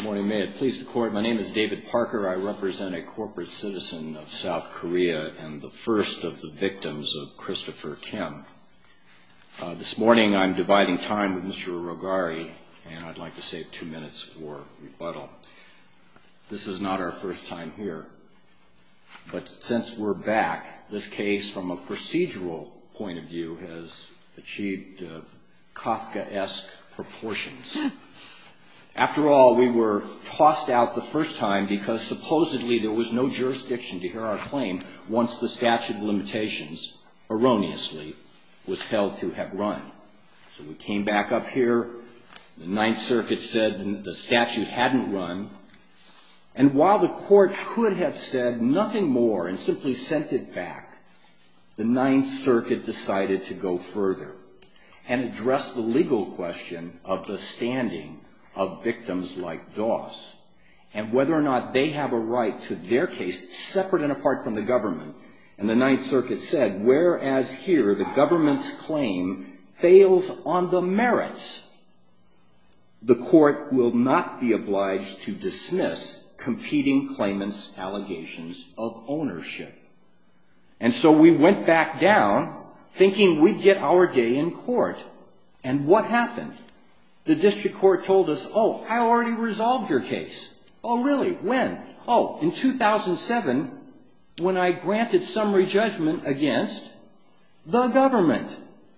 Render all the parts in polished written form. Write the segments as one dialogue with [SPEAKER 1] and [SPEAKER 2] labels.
[SPEAKER 1] Morning, may it please the Court. My name is David Parker. I represent a corporate citizen of South Korea and the first of the victims of Christopher Kim. This morning I'm dividing time with Mr. Rogari, and I'd like to save 2 minutes for rebuttal. This is not our first time here, but since we're back, this case from a procedural point of view has achieved Kafkaesque proportions. After all, we were tossed out the first time because supposedly there was no jurisdiction to hear our claim once the statute of limitations, erroneously, was held to have run. So we came back up here. The Ninth Circuit said the statute hadn't run. And while the Court could have said nothing more and simply sent it back, the Ninth Circuit decided to go further and address the legal question of the standing of victims like Doss, and whether or not they have a right to their case separate and apart from the government. And the Ninth Circuit said, whereas here the government's claim fails on the merits, the Court will not be obliged to dismiss competing claimants' allegations of ownership. And so we went back down thinking we'd get our day in court. And what happened? The district court told us, oh, I already resolved your case. Oh, really? When? Oh, in 2007, when I granted summary judgment against the government.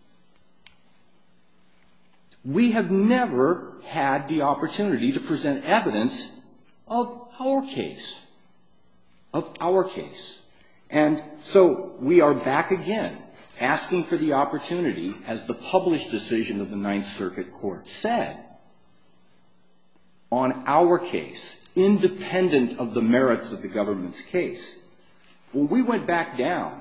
[SPEAKER 1] We have never had the opportunity to present evidence of our case. And so we are back again, asking for the opportunity, as the published decision of the Ninth Circuit Court said, on our case, independent of the merits of the government's case. When we went back down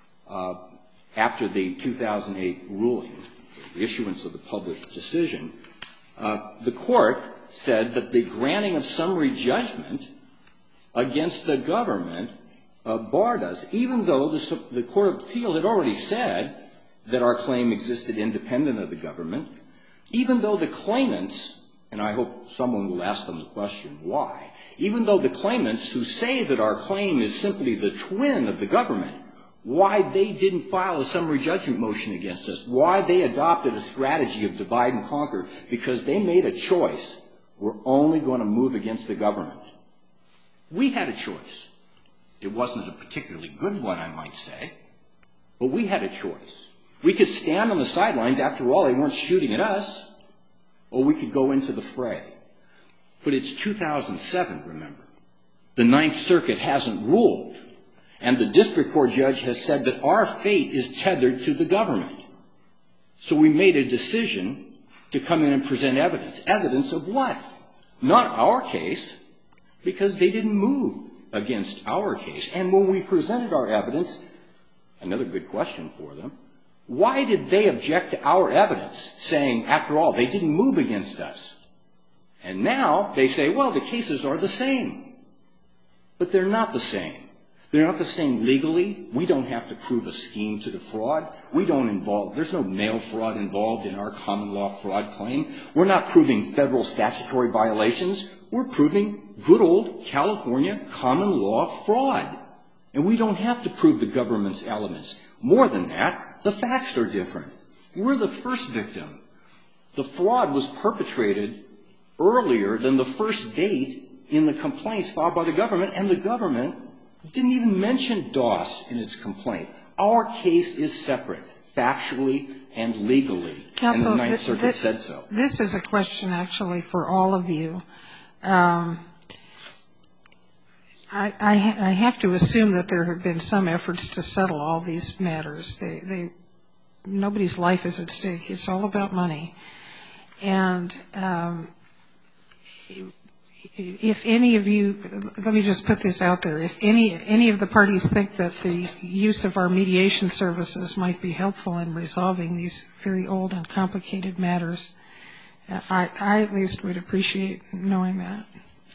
[SPEAKER 1] after the 2008 ruling, the issuance of the published decision, the Court said that the granting of summary judgment against the government barred us, even though the Court of Appeal had already said that our claim existed independent of the government, even though the claimants, and I hope someone will ask them the question, why? Even though the claimants who say that our claim is simply the twin of the government, why they didn't file a summary judgment motion against us, why they adopted a strategy of divide and conquer, because they made a choice. We're only going to move against the government. We had a choice. It wasn't a particularly good one, I might say, but we had a choice. We could stand on the sidelines. After all, they weren't shooting at us. Or we could go into the fray. But it's 2007, remember. The Ninth Circuit hasn't ruled. And the district court judge has said that our fate is tethered to the government. So we made a decision to come in and present evidence. Evidence of what? Not our case, because they didn't move against our case. And when we presented our evidence, another good question for them, why did they object to our evidence, saying, after all, they didn't move against us? And now they say, well, the cases are the same. But they're not the same. They're not the same legally. We don't have to prove a scheme to defraud. There's no mail fraud involved in our common law fraud claim. We're not proving federal statutory violations. We're proving good old California common law fraud. And we don't have to prove the government's elements. More than that, the facts are different. We're the first victim. The fraud was perpetrated earlier than the first date in the complaints filed by the government, and the government didn't even mention Doss in its complaint. Our case is separate, factually and legally, and the Ninth Circuit said so.
[SPEAKER 2] This is a question, actually, for all of you. I have to assume that there have been some efforts to settle all these matters. Nobody's life is at stake. It's all about money. And if any of you, let me just put this out there, if any of the parties think that the use of our mediation services might be helpful in resolving these very old and complicated matters, I at least would appreciate knowing that.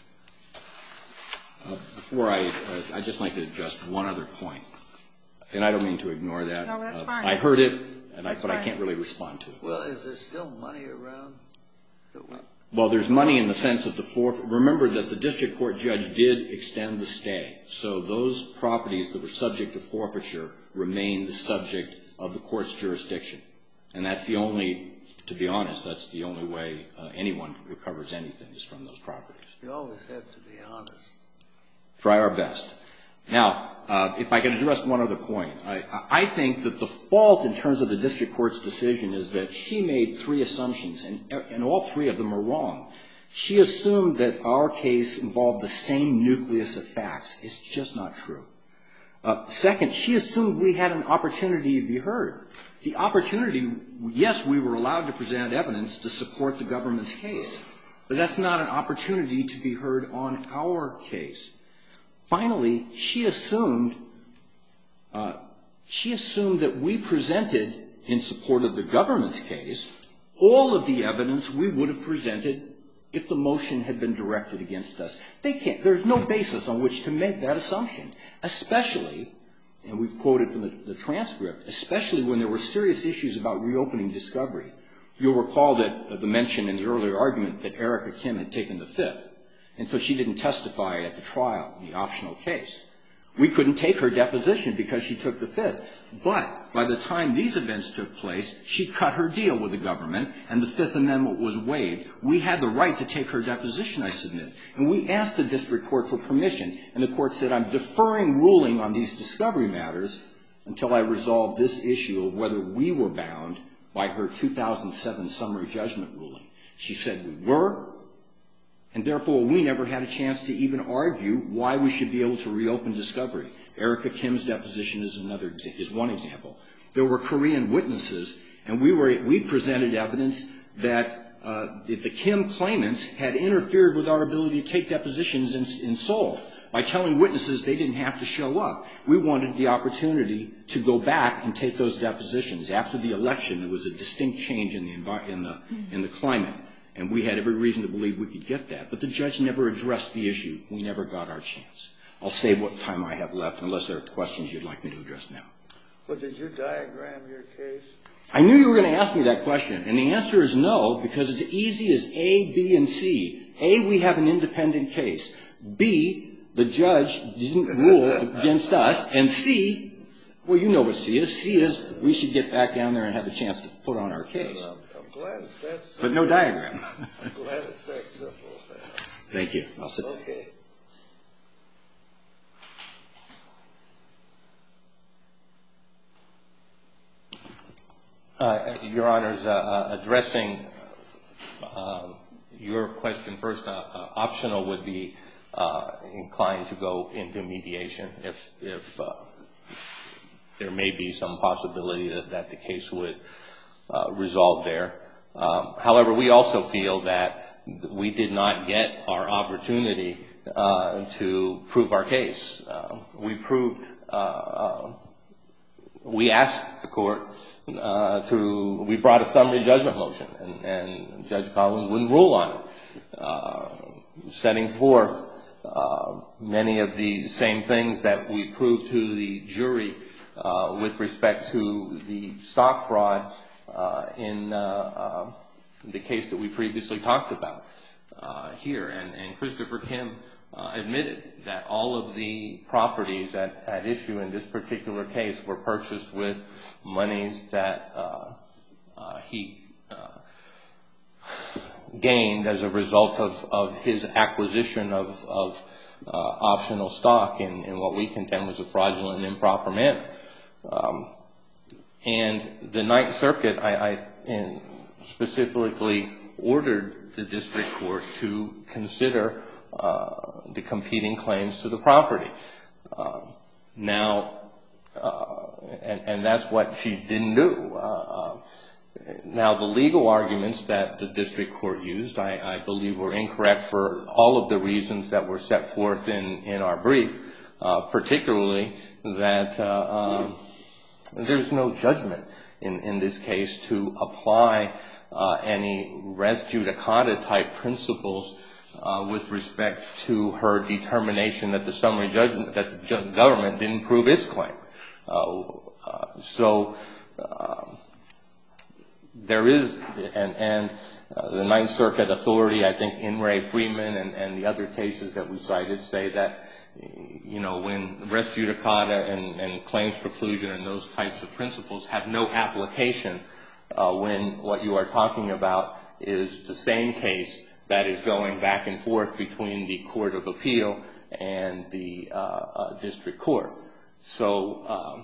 [SPEAKER 1] I'd just like to adjust one other point. And I don't mean to ignore that.
[SPEAKER 2] No, that's fine.
[SPEAKER 1] I heard it, but I can't really respond to it.
[SPEAKER 3] Well, is there still money around?
[SPEAKER 1] Well, there's money in the sense of the forfeit. Remember that the district court judge did extend the stay. So those properties that were subject to forfeiture remain the subject of the court's jurisdiction. And that's the only, to be honest, that's the only way anyone recovers anything is from those properties.
[SPEAKER 3] You always have to be honest.
[SPEAKER 1] Try our best. Now, if I can address one other point, I think that the fault in terms of the district court's decision is that she made three assumptions, and all three of them are wrong. She assumed that our case involved the same nucleus of facts. It's just not true. Second, she assumed we had an opportunity to be heard. The opportunity, yes, we were allowed to present evidence to support the government's case, but that's not an opportunity to be heard on our case. Finally, she assumed that we presented, in support of the government's case, all of the evidence we would have presented if the motion had been directed against us. They can't. There's no basis on which to make that assumption, especially, and we've quoted from the transcript, especially when there were serious issues about reopening discovery. You'll recall that the mention in the earlier argument that Erica Kim had taken the Fifth, and so she didn't testify at the trial in the optional case. We couldn't take her deposition because she took the Fifth. But by the time these events took place, she cut her deal with the government, and the Fifth Amendment was waived. We had the right to take her deposition, I submit. And we asked the district court for permission, and the court said, I'm deferring ruling on these discovery matters until I resolve this issue of whether we were bound by her 2007 summary judgment ruling. She said we were, and therefore we never had a chance to even argue why we should be able to reopen discovery. Erica Kim's deposition is one example. There were Korean witnesses, and we presented evidence that the Kim claimants had interfered with our ability to take depositions in Seoul by telling witnesses they didn't have to show up. We wanted the opportunity to go back and take those depositions. After the election, there was a distinct change in the climate, and we had every reason to believe we could get that. But the judge never addressed the issue. We never got our chance. I'll save what time I have left, unless there are questions you'd like me to address now.
[SPEAKER 3] Well, did you diagram your case?
[SPEAKER 1] I knew you were going to ask me that question, and the answer is no, because it's easy as A, B, and C. A, we have an independent case. B, the judge didn't rule against us. And C, well, you know what C is. C is we should get back down there and have a chance to put on our case.
[SPEAKER 3] I'm glad it's that simple.
[SPEAKER 1] But no diagram.
[SPEAKER 3] I'm glad it's that simple.
[SPEAKER 1] Thank you. I'll sit down.
[SPEAKER 3] Okay.
[SPEAKER 4] Your Honors, addressing your question first, optional would be inclined to go into mediation if there may be some possibility that the case would resolve there. However, we also feel that we did not get our opportunity to prove our case. We asked the court we brought a summary judgment motion, and Judge Collins wouldn't rule on it, setting forth many of the same things that we proved to the jury with respect to the stock fraud in the case that we previously talked about here. And Christopher Kim admitted that all of the properties at issue in this particular case were purchased with monies that he gained as a result of his acquisition of optional stock in what we contend was a fraudulent and improper manner. And the Ninth Circuit, I specifically ordered the district court to consider the competing claims to the property. And that's what she didn't do. Now, the legal arguments that the district court used, I believe, were incorrect for all of the reasons that were set forth in our brief, particularly that there's no judgment in this case to apply any res judicata type principles with respect to her determination that the summary judgment, that the government didn't prove its claim. So there is, and the Ninth Circuit authority, I think, In re Freeman and the other cases that we cited say that, you know, when res judicata and claims preclusion and those types of principles have no application when what you are talking about is the same case that is going back and forth between the Court of Appeal and the district court. So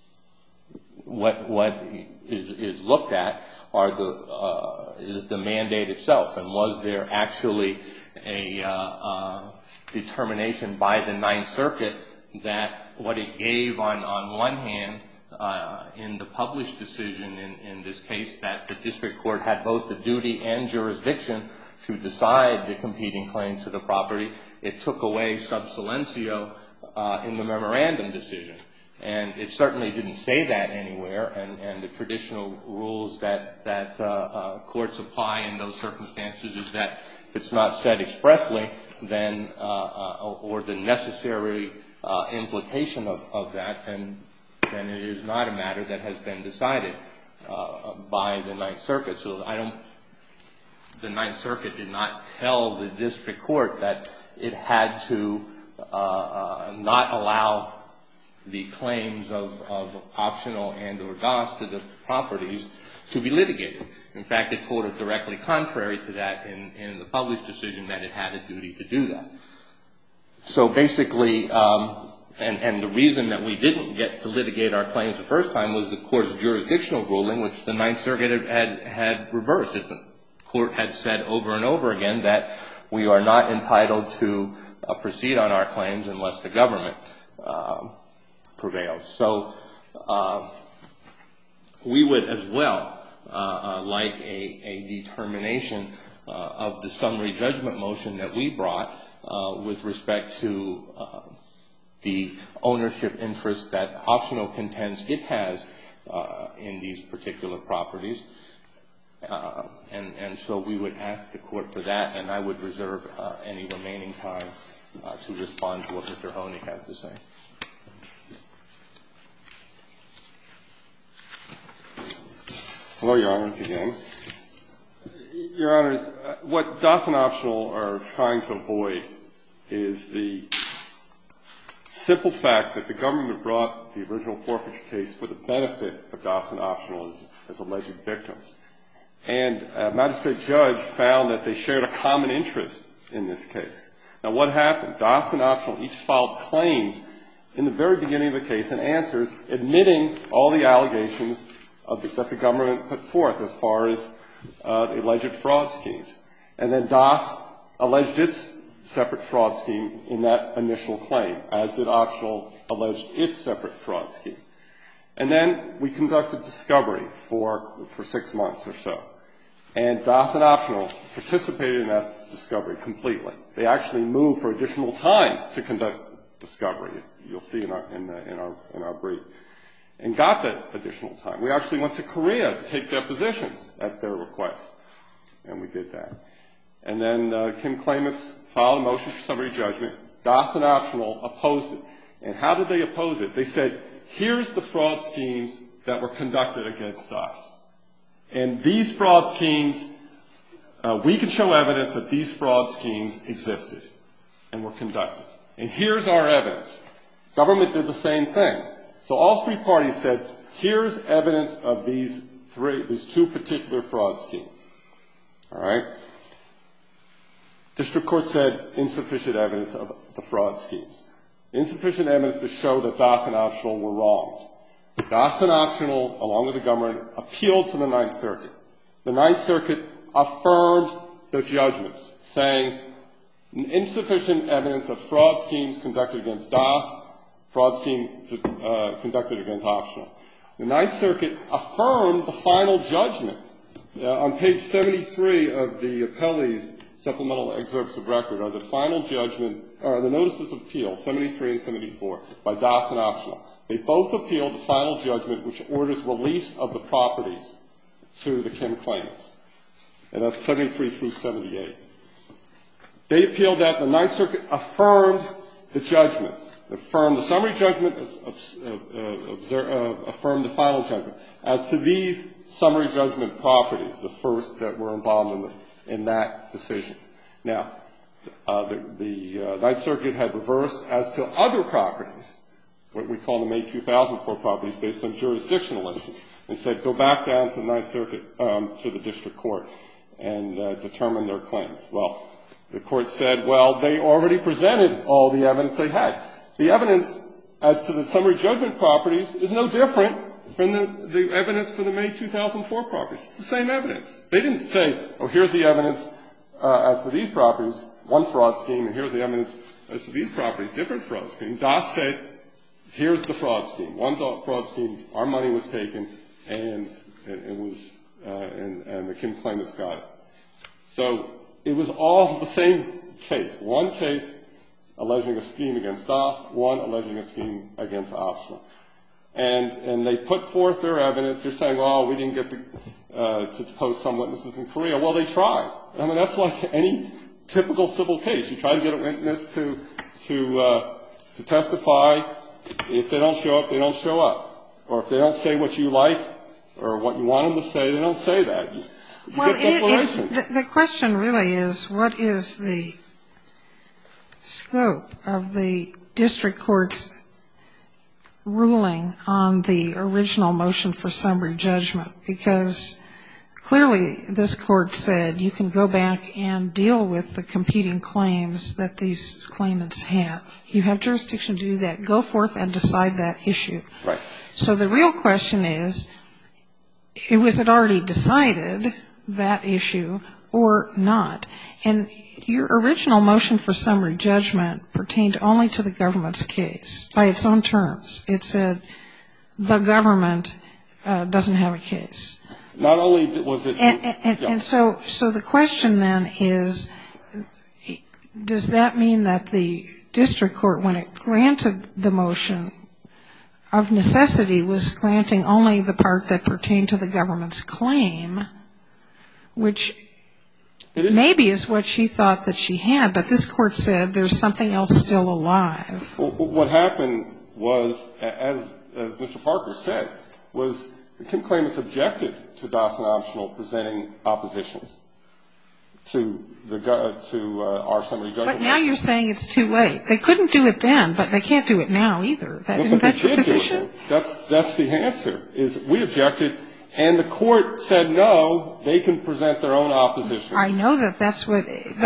[SPEAKER 4] what is looked at is the mandate itself, and was there actually a determination by the Ninth Circuit that what it gave on one hand in the published decision in this case, that the district court had both the duty and jurisdiction to decide the competing claims to the property. It took away sub silencio in the memorandum decision. And it certainly didn't say that anywhere, and the traditional rules that courts apply in those circumstances is that if it's not said expressly, then or the necessary implication of that, then it is not a matter that has been decided by the Ninth Circuit. So the Ninth Circuit did not tell the district court that it had to not allow the claims of optional and or DOS to the properties to be litigated. In fact, it quoted directly contrary to that in the published decision that it had a duty to do that. So basically, and the reason that we didn't get to litigate our claims the first time was the court's jurisdictional ruling, which the Ninth Circuit had reversed. The court had said over and over again that we are not entitled to proceed on our claims unless the government prevails. So we would as well like a determination of the summary judgment motion that we brought with respect to the ownership interest that optional contends it has in these particular properties. And so we would ask the court for that, and I would reserve any remaining time to respond to what Mr. Honig has to say.
[SPEAKER 5] Hello, Your Honors, again. Your Honors, what DOS and optional are trying to avoid is the simple fact that the government brought the original forfeiture case for the benefit of DOS and optional as alleged victims. And a magistrate judge found that they shared a common interest in this case. Now, what happened? DOS and optional each filed claims in the very beginning of the case and answers admitting all the allegations that the government put forth as far as the alleged fraud schemes. And then DOS alleged its separate fraud scheme in that initial claim, as did optional alleged its separate fraud scheme. And then we conducted discovery for 6 months or so. And DOS and optional participated in that discovery completely. They actually moved for additional time to conduct discovery. You'll see in our brief. And got that additional time. We actually went to Korea to take depositions at their request. And we did that. And then Kim Claimants filed a motion for summary judgment. DOS and optional opposed it. And how did they oppose it? They said, here's the fraud schemes that were conducted against DOS. And these fraud schemes, we can show evidence that these fraud schemes existed and were conducted. And here's our evidence. Government did the same thing. So all three parties said, here's evidence of these two particular fraud schemes. All right? District Court said insufficient evidence of the fraud schemes. Insufficient evidence to show that DOS and optional were wrong. DOS and optional, along with the government, appealed to the Ninth Circuit. The Ninth Circuit affirmed the judgments, saying insufficient evidence of fraud schemes conducted against DOS, fraud scheme conducted against optional. The Ninth Circuit affirmed the final judgment. On page 73 of the appellee's supplemental excerpts of record are the final judgment, or the notices of appeal, 73 and 74, by DOS and optional. They both appealed the final judgment, which orders release of the properties to the Kim claimants. And that's 73 through 78. They appealed that. The Ninth Circuit affirmed the judgments. Affirm the summary judgment, affirm the final judgment. As to these summary judgment properties, the first that were involved in that decision. Now, the Ninth Circuit had reversed as to other properties, what we call the May 2004 properties, based on jurisdictional issues, and said go back down to the Ninth Circuit, to the district court, and determine their claims. Well, the court said, well, they already presented all the evidence they had. The evidence as to the summary judgment properties is no different from the evidence for the May 2004 properties. It's the same evidence. They didn't say, oh, here's the evidence as to these properties, one fraud scheme, and here's the evidence as to these properties, different fraud scheme. Das said, here's the fraud scheme. One fraud scheme, our money was taken, and it was, and the Kim claimants got it. So it was all the same case. One case alleging a scheme against Das, one alleging a scheme against Optional. And they put forth their evidence. They're saying, well, we didn't get to post some witnesses in Korea. Well, they tried. I mean, that's like any typical civil case. You try to get a witness to testify. If they don't show up, they don't show up. Or if they don't say what you like or what you want them to say, they don't say that. You
[SPEAKER 2] well,
[SPEAKER 5] get declarations.
[SPEAKER 2] The question really is, what is the scope of the district court's ruling on the original motion for summary judgment? Because clearly this court said you can go back and deal with the competing claims that these claimants have. You have jurisdiction to do that. Go forth and decide that issue.
[SPEAKER 5] Right.
[SPEAKER 2] So the real question is, was it already decided, that issue, or not? And your original motion for summary judgment pertained only to the government's case by its own terms. It said the government doesn't have a case.
[SPEAKER 5] Not only was it...
[SPEAKER 2] And so the question then is, does that mean that the district court, when it granted the motion, of necessity was granting only the part that pertained to the government's claim, which maybe is what she thought that she had, but this court said there's something else still alive.
[SPEAKER 5] Well, what happened was, as Mr. Parker said, was the Kim claimants objected to Dawson Optional presenting oppositions to our summary judgment.
[SPEAKER 2] But now you're saying it's too late. They couldn't do it then, but they can't do it now either. Isn't that your position?
[SPEAKER 5] That's the answer, is we objected, and the court said no, they can present their own opposition.
[SPEAKER 2] I know that that's what,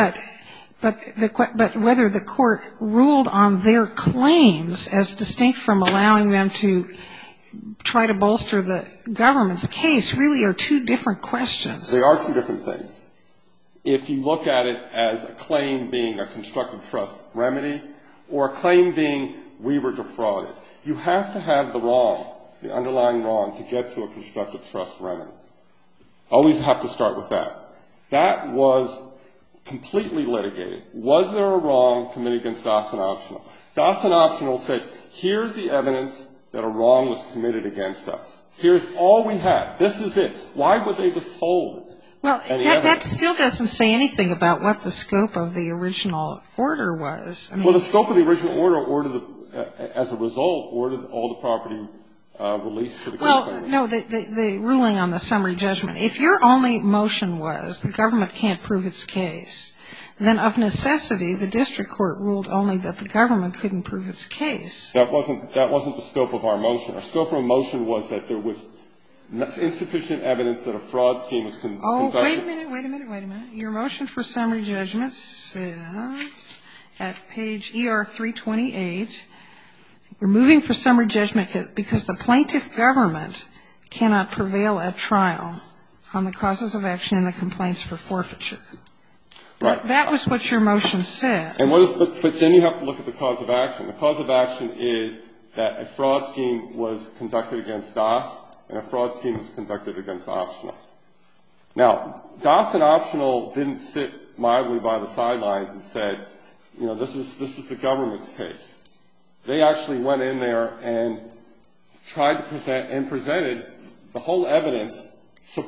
[SPEAKER 2] but whether the court ruled on their claims as distinct from allowing them to try to bolster the government's case really are two different questions.
[SPEAKER 5] They are two different things. If you look at it as a claim being a constructive trust remedy or a claim being we were defrauded, you have to have the wrong, the underlying wrong, to get to a constructive trust remedy. Always have to start with that. That was completely litigated. Was there a wrong committed against Dawson Optional? Dawson Optional said, here's the evidence that a wrong was committed against us. Here's all we have. This is it. Why would they withhold
[SPEAKER 2] well,
[SPEAKER 5] any evidence?
[SPEAKER 2] That still doesn't say anything about what the scope of the original order was. I mean,
[SPEAKER 5] well, the scope of the original order, as a result, ordered all the property released to the claimant.
[SPEAKER 2] Well, no, the ruling on the summary judgment. If your only motion was the government can't prove its case, then of necessity the district court ruled only that the government couldn't prove its case.
[SPEAKER 5] That wasn't the scope of our motion. Our scope of our motion was that there was insufficient evidence that a fraud scheme was conducted.
[SPEAKER 2] Oh, wait a minute. Your motion for summary judgment says at page ER 328, we're moving for summary judgment because the plaintiff government cannot prevail at trial on the causes of action in the complaints for forfeiture.
[SPEAKER 5] Right.
[SPEAKER 2] That was what your motion said.
[SPEAKER 5] And but then you have to look at the cause of action. The cause of action is that a fraud scheme was conducted against DAS and a fraud scheme was conducted against Optional. Now, DAS and Optional didn't sit mildly by the sidelines and said, you know, this is the government's case. They actually went in there and tried to present and presented the whole evidence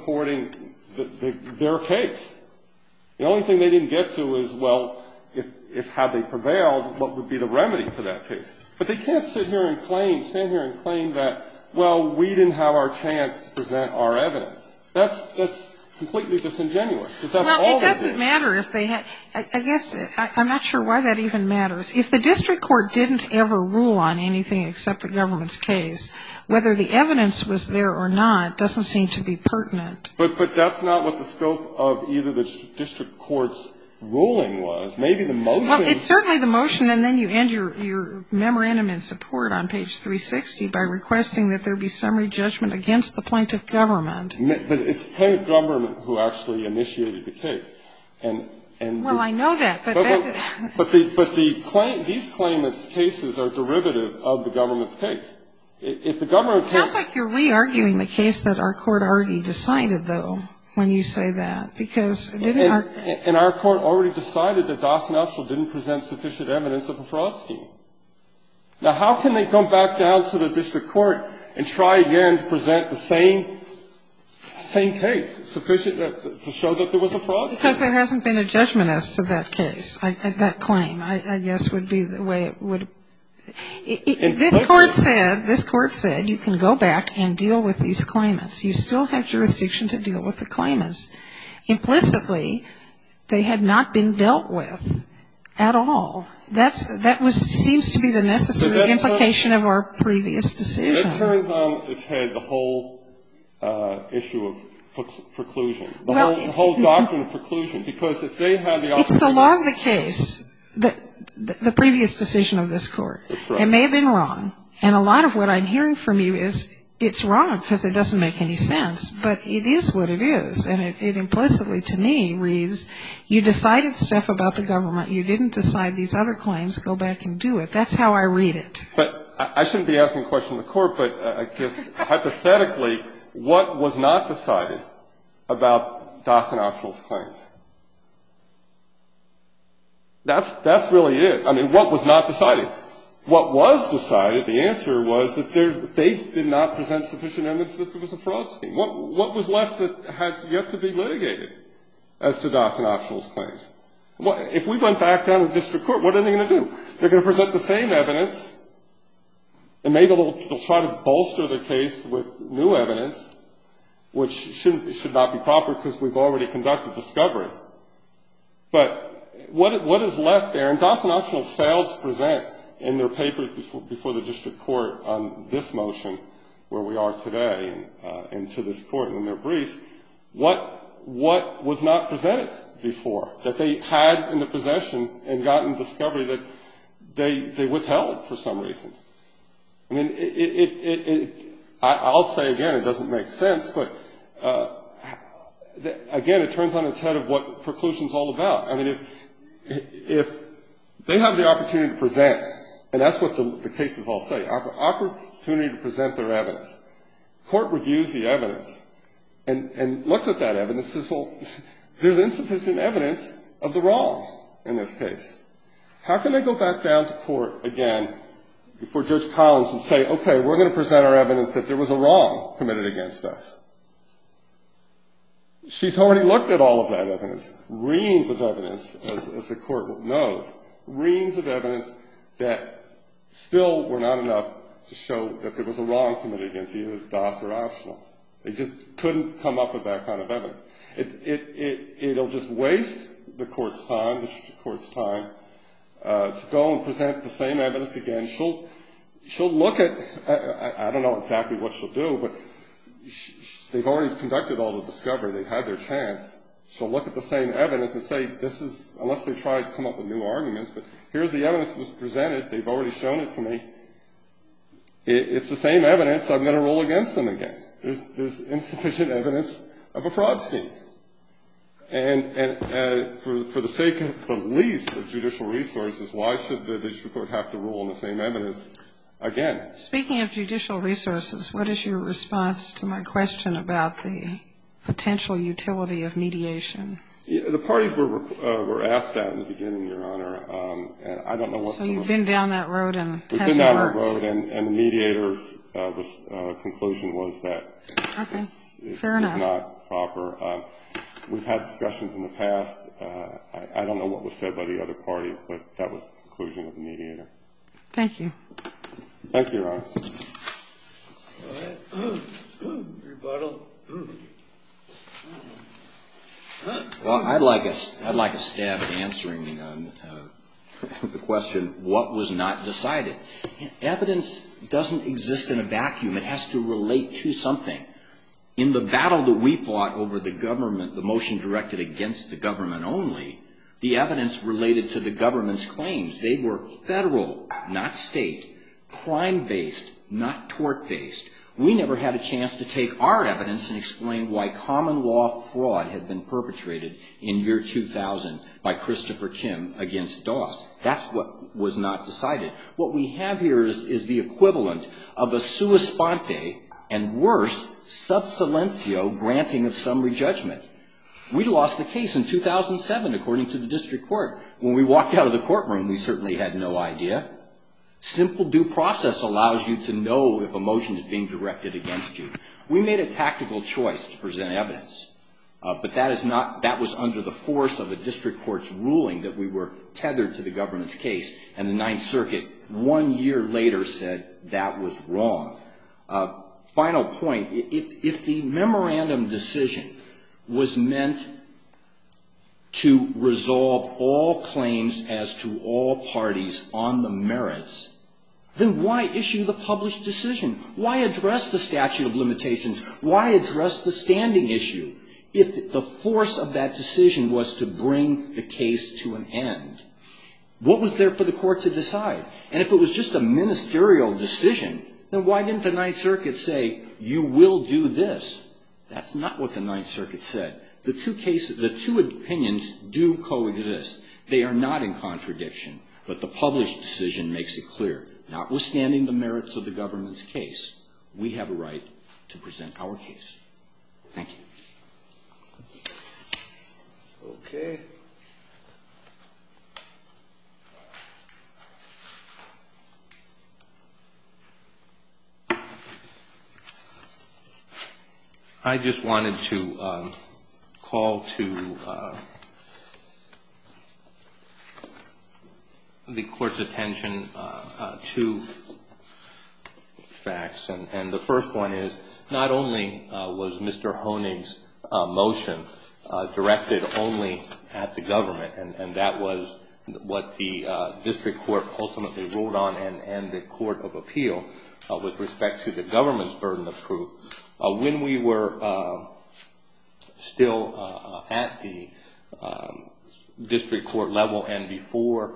[SPEAKER 5] supporting their case. The only thing they didn't get to is, well, if if had they prevailed, what would be the remedy for that case. But they can't stand here and claim that, well, we didn't have our chance to present our evidence. That's completely disingenuous. Because that's all they did.
[SPEAKER 2] Well, it doesn't matter if they had – I guess I'm not sure why that even matters. If the district court didn't ever rule on anything except the government's case, whether the evidence was there or not doesn't seem to be pertinent.
[SPEAKER 5] But that's not what the scope of either the district court's ruling was. Maybe the motion –
[SPEAKER 2] Well, it's certainly the motion, and then you end your memorandum in support on page 360 by requesting that there be summary judgment against the plaintiff government.
[SPEAKER 5] But it's the plaintiff government who actually initiated the case.
[SPEAKER 2] Well, I know that,
[SPEAKER 5] but these claimants' cases are derivative of the government's case. If the government
[SPEAKER 2] It sounds like you're re-arguing the case that our court already decided, though, when you say that, because didn't our –
[SPEAKER 5] And our court already decided that Dawson Outshall didn't present sufficient evidence of a fraud scheme. Now, how can they come back down to the district court and try again to present the same case, sufficient to show that there was a fraud scheme?
[SPEAKER 2] Because there hasn't been a judgment as to that case, that claim, I guess would be the way it would – This court said you can go back and deal with these claimants. You still have jurisdiction to deal with the claimants. Implicitly, they had not been dealt with at all. That seems to be the necessary implication of our previous decision.
[SPEAKER 5] That turns on its head the whole issue of preclusion, the whole doctrine of preclusion, because if they had the opportunity –
[SPEAKER 2] It's the law of the case. The previous decision of this court.
[SPEAKER 5] That's right.
[SPEAKER 2] It may have been wrong, and a lot of what I'm hearing from you is it's wrong because it doesn't make any sense, but it is what it is, and it implicitly to me reads you decided stuff about the government, you didn't decide these other claims, go back and do it. That's how I read it.
[SPEAKER 5] But I shouldn't be asking a question of the court, but I guess hypothetically, what was not decided about Dawson Outshall's claims? That's really it. I mean, what was not decided? What was decided, the answer was that they did not present sufficient evidence that there was a fraud scheme. What was left that has yet to be litigated as to Dawson Outshall's claims? If we went back down to the district court, what are they going to do? They're going to present the same evidence, and maybe they'll try to bolster the case with new evidence, which should not be proper because we've already conducted discovery. But what is left there, and Dawson Outshall failed to present in their papers before the district court on this motion where we are today and to this court in their briefs, what was not presented before that they had in the possession and gotten discovery that they withheld for some reason. I mean, I'll say again, it doesn't make sense, but again, it turns on its head of what preclusion is all about. I mean, if they have the opportunity to present, and that's what the cases all say, opportunity to present their evidence. Court reviews the evidence and looks at that evidence and says, well, there's insufficient evidence of the wrong in this case. How can they go back down to court again before Judge Collins and say, okay, we're going to present our evidence that there was a wrong committed against us? She's already looked at all of that evidence, reams of evidence, as the court knows, reams of evidence that still were not enough to show that there was a wrong committed against either Doss or Outshall. They just couldn't come up with that kind of evidence. It'll just waste the court's time, the district court's time, to go and present the same evidence again. She'll look at, I don't know exactly what she'll do, but they've already conducted all the discovery. They've had their chance. She'll look at the same evidence and say, this is, unless they try to come up with new arguments, but here's the evidence that was presented. They've already shown it to me. It's the same evidence. I'm going to rule against them again. There's insufficient evidence of a fraud scheme. And for the sake of the least of judicial resources, why should the district court have to rule on the same evidence again?
[SPEAKER 2] Speaking of judicial resources, what is your response to my question about the potential utility of mediation?
[SPEAKER 5] The parties were asked that in the beginning, Your Honor, and I don't know what.
[SPEAKER 2] So you've been down that road and it hasn't worked.
[SPEAKER 5] We've been down that road, and the mediator's conclusion was that
[SPEAKER 2] okay.
[SPEAKER 5] it
[SPEAKER 2] Fair
[SPEAKER 5] was
[SPEAKER 2] enough.
[SPEAKER 5] not proper. We've had discussions in the past. I don't know what was said by the other parties, but that was the conclusion of the mediator.
[SPEAKER 2] Thank you.
[SPEAKER 5] Thank you, Your Honor.
[SPEAKER 3] All right. Rebuttal.
[SPEAKER 1] Well, I'd like a stab at answering the question, what was not decided? Evidence doesn't exist in a vacuum. It has to relate to something. In the battle that we fought over the government, the motion directed against the government only, the evidence related to the government's claims. They were federal, not state, crime-based, not tort-based. We never had a chance to take our evidence and explain why common law fraud had been perpetrated in year 2000 by Christopher Kim against Doss. That's what was not decided. What we have here is the equivalent of a sua sponte and worse, sub silencio granting of summary judgment. We lost the case in 2007, according to the district court. When we walked out of the courtroom, we certainly had no idea. Simple due process allows you to know if a motion is being directed against you. We made a tactical choice to present evidence, but that was under the force of a district court's ruling that we were tethered to the government's case, and the Ninth Circuit 1 year later said that was wrong. Final point, if the memorandum decision was meant to resolve all claims as to all parties on the merits, then why issue the published decision? Why address the statute of limitations? Why address the standing issue? If the force of that decision was to bring the case to an end, what was there for the court to decide? And if it was just a ministerial decision, then why didn't the Ninth Circuit say, you will do this? That's not what the Ninth Circuit said. The two opinions do coexist. They are not in contradiction, but the published decision makes it clear. Notwithstanding the merits of the government's case, we have a right to present our case. Thank you.
[SPEAKER 3] Okay.
[SPEAKER 4] I just wanted to call to the Court's attention to facts. And the first one is, not only was Mr. Honig's motion directed only at the government, and that was what the district court ultimately ruled on, and the Court of Appeal with respect to the government's burden of proof. When we were still at the district court level and before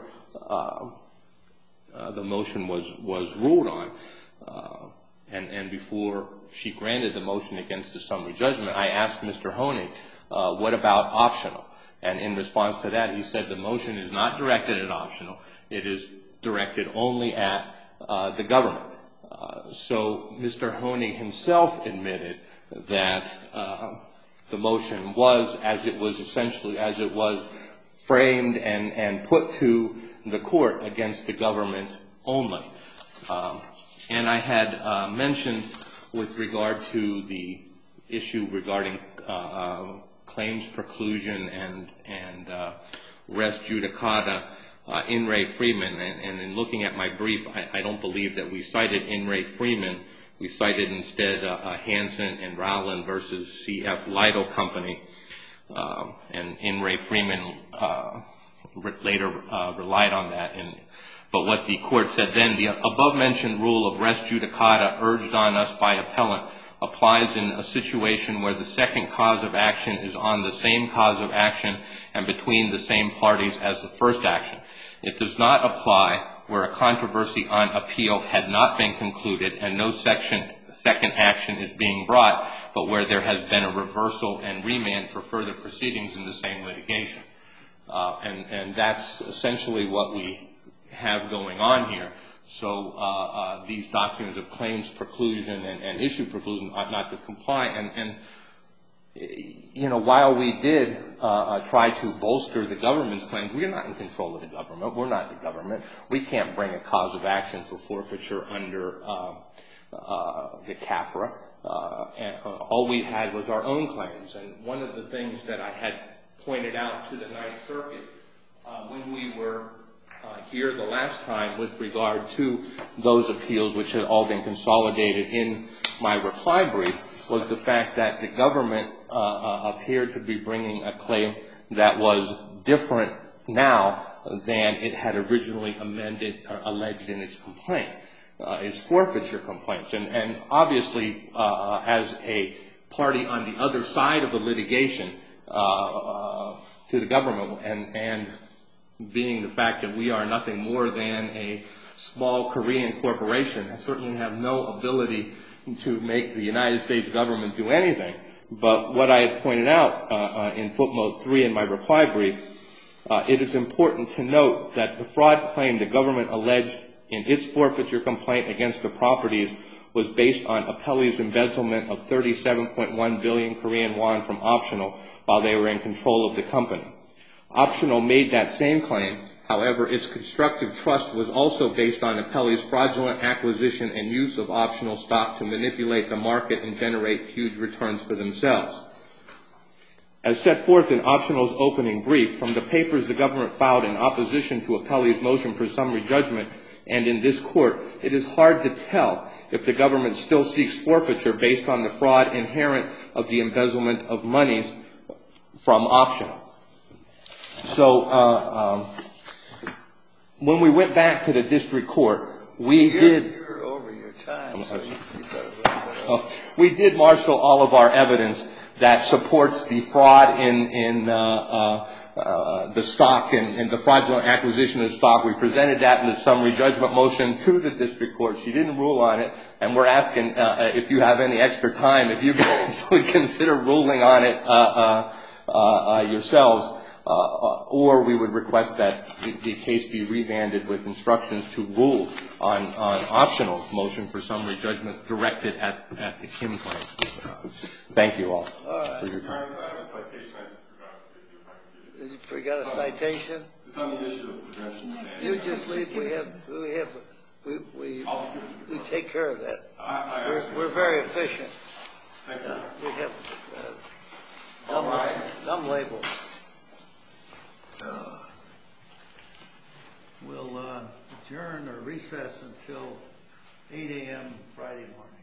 [SPEAKER 4] the motion was ruled on, and before she granted the motion against the summary judgment, I asked Mr. Honig, what about optional? And in response to that, he said the motion is not directed at optional. It is directed only at the government. So Mr. Honig himself admitted that the motion was, as it was framed and put to the court, against the government only. And I had mentioned with regard to the issue regarding claims preclusion and res judicata, In re Freeman, and in looking at my brief, I don't believe that we cited In re Freeman. We cited instead Hansen and Rowland versus C.F. Lytle Company, and In re Freeman later relied on that. But what the court said then, the above-mentioned rule of res judicata urged on us by appellant applies in a situation where the second cause of action is on the same cause of action and between the same parties as the first action. It does not apply where a controversy on appeal had not been concluded and no second action is being brought, but where there has been a reversal and remand for further proceedings in the same litigation. And that's essentially what we have going on here. So these doctrines of claims preclusion and issue preclusion ought not to comply. And you know, while we did try to bolster the government's claims, we're not in control of the government. We're not the government. We can't bring a cause of action for forfeiture under the CAFRA. And all we had was our own claims. And one of the things that I had pointed out to the Ninth Circuit when we were here the last time with regard to those appeals, which had all been consolidated in my reply brief, was the fact that the government appeared to be bringing a claim that was different now than it had originally alleged in its complaint, its forfeiture complaints. And obviously, as a party on the other side of the litigation to the government, and being the fact that we are nothing more than a small Korean corporation, I certainly have no ability to make the United States government do anything. But what I had pointed out in footnote 3 in my reply brief, it is important to note that the fraud claim the government alleged in its forfeiture complaint against the properties was based on Apelli's embezzlement of 37.1 billion Korean won from Optional while they were in control of the company. Optional made that same claim. However, its constructive trust was also based on Apelli's fraudulent acquisition and use of Optional stock to manipulate the market and generate huge returns for themselves. As set forth in Optional's opening brief, from the papers the government filed in opposition to Apelli's motion for summary judgment and in this court, it is hard to tell if the government still seeks forfeiture based on the fraud inherent of the embezzlement of monies from Optional. So when we went back to the district court, we did...
[SPEAKER 3] You're over your time, so you better wrap it up.
[SPEAKER 4] We did marshal all of our evidence that supports the fraud in the stock and the fraudulent acquisition of stock. We presented that in the summary judgment motion to the district court. She didn't rule on it, and we're asking if you have any extra time, if you guys would consider ruling on it yourselves, or we would request that the case be remanded with instructions to rule on Optional's motion for summary judgment directed at the Kim claim. Thank you all for your time.
[SPEAKER 5] I have a citation I just forgot to give you.
[SPEAKER 3] You forgot a citation?
[SPEAKER 5] It's on the issue of prevention.
[SPEAKER 3] You just leave. We take care of that. We're very efficient.
[SPEAKER 5] Thank you.
[SPEAKER 3] We have dumb labels. We'll adjourn or recess until 8 a.m. Friday morning.